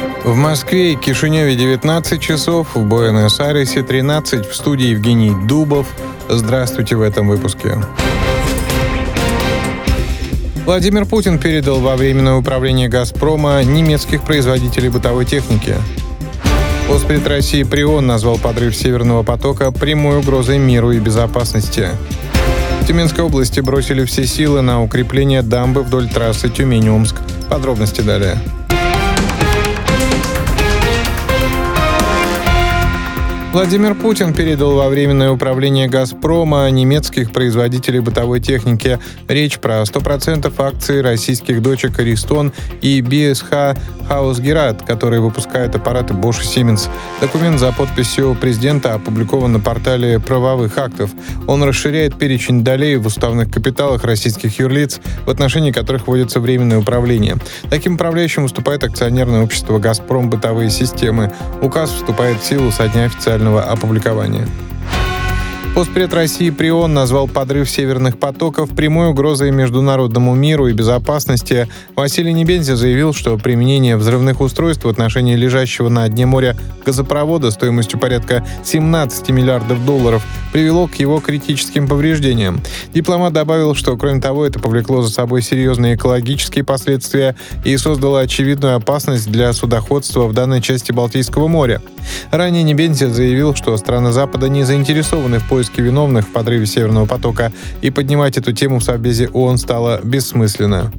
В Москве и Кишиневе 19 часов, в Буэнос-Айресе 13, в студии Евгений Дубов. Здравствуйте в этом выпуске. Владимир Путин передал во временное управление «Газпрома» немецких производителей бытовой техники. Госпред России Прион назвал подрыв «Северного потока» прямой угрозой миру и безопасности. В Тюменской области бросили все силы на укрепление дамбы вдоль трассы Тюмень-Омск. Подробности далее. Владимир Путин передал во временное управление «Газпрома» немецких производителей бытовой техники. Речь про 100% акций российских дочек «Аристон» и BSH Hausgerät, которые выпускают аппараты Bosch и Siemens. Документ за подписью президента опубликован на портале правовых актов. Он расширяет перечень долей в уставных капиталах российских юрлиц, в отношении которых вводится временное управление. Таким управляющим выступает акционерное общество «Газпром Бытовые системы». Указ вступает в силу со дня официального опубликования. Госпред России Прион назвал подрыв «Северных потоков» прямой угрозой международному миру и безопасности. Василий Небензя заявил, что применение взрывных устройств в отношении лежащего на дне моря газопровода стоимостью порядка 17 миллиардов долларов привело к его критическим повреждениям. Дипломат добавил, что, кроме того, это повлекло за собой серьезные экологические последствия и создало очевидную опасность для судоходства в данной части Балтийского моря. Ранее Небензя заявил, что страны Запада не заинтересованы в поиске виновных в подрыве «Северного потока», и поднимать эту тему в Совбезе ООН стало бессмысленно.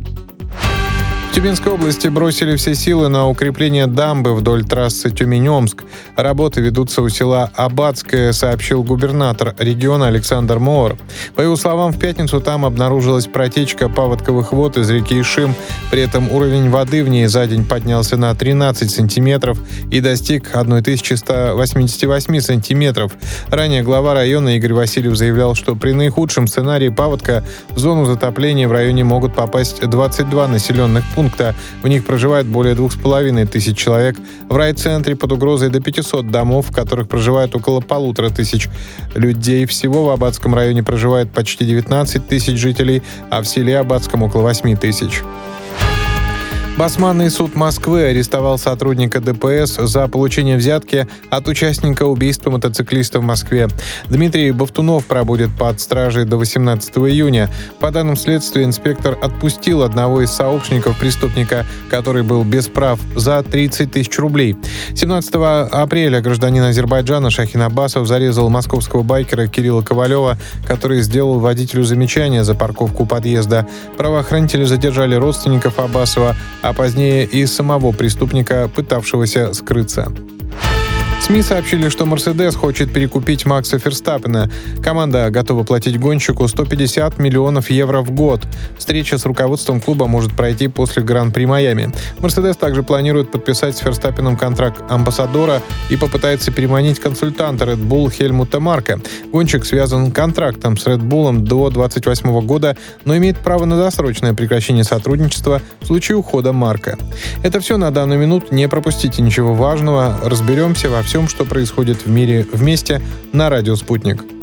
В Тюменской области бросили все силы на укрепление дамбы вдоль трассы Тюмень-Омск. Работы ведутся у села Аббатское, сообщил губернатор региона Александр Моор. По его словам, в пятницу там обнаружилась протечка паводковых вод из реки Ишим. При этом уровень воды в ней за день поднялся на 13 сантиметров и достиг 1188 сантиметров. Ранее глава района Игорь Васильев заявлял, что при наихудшем сценарии паводка в зону затопления в районе могут попасть 22 населенных пункта. В них проживает более 2500 человек. В райцентре под угрозой до 500 домов, в которых проживает около 1500 людей. Всего в Аббатском районе проживает почти 19 тысяч жителей, а в селе Аббатском около 8 тысяч. Басманный суд Москвы арестовал сотрудника ДПС за получение взятки от участника убийства мотоциклиста в Москве. Дмитрий Бовтунов пробудет под стражей до 18 июня. По данным следствия, инспектор отпустил одного из сообщников преступника, который был без прав, за 30 тысяч рублей. 17 апреля гражданин Азербайджана Шахин Аббасов зарезал московского байкера Кирилла Ковалева, который сделал водителю замечание за парковку у подъезда. Правоохранители задержали родственников Аббасова, а позднее и самого преступника, пытавшегося скрыться. СМИ сообщили, что «Мерседес» хочет перекупить Макса Ферстаппена. Команда готова платить гонщику 150 миллионов евро в год. Встреча с руководством клуба может пройти после Гран-при Майами. «Мерседес» также планирует подписать с Ферстаппеном контракт амбассадора и попытается переманить консультанта Red Bull Хельмута Марка. Гонщик связан контрактом с Red Bull до 2028 года, но имеет право на досрочное прекращение сотрудничества в случае ухода Марка. Это все на данную минуту. Не пропустите ничего важного. Разберемся во всем, что происходит в мире вместе на радио «Спутник».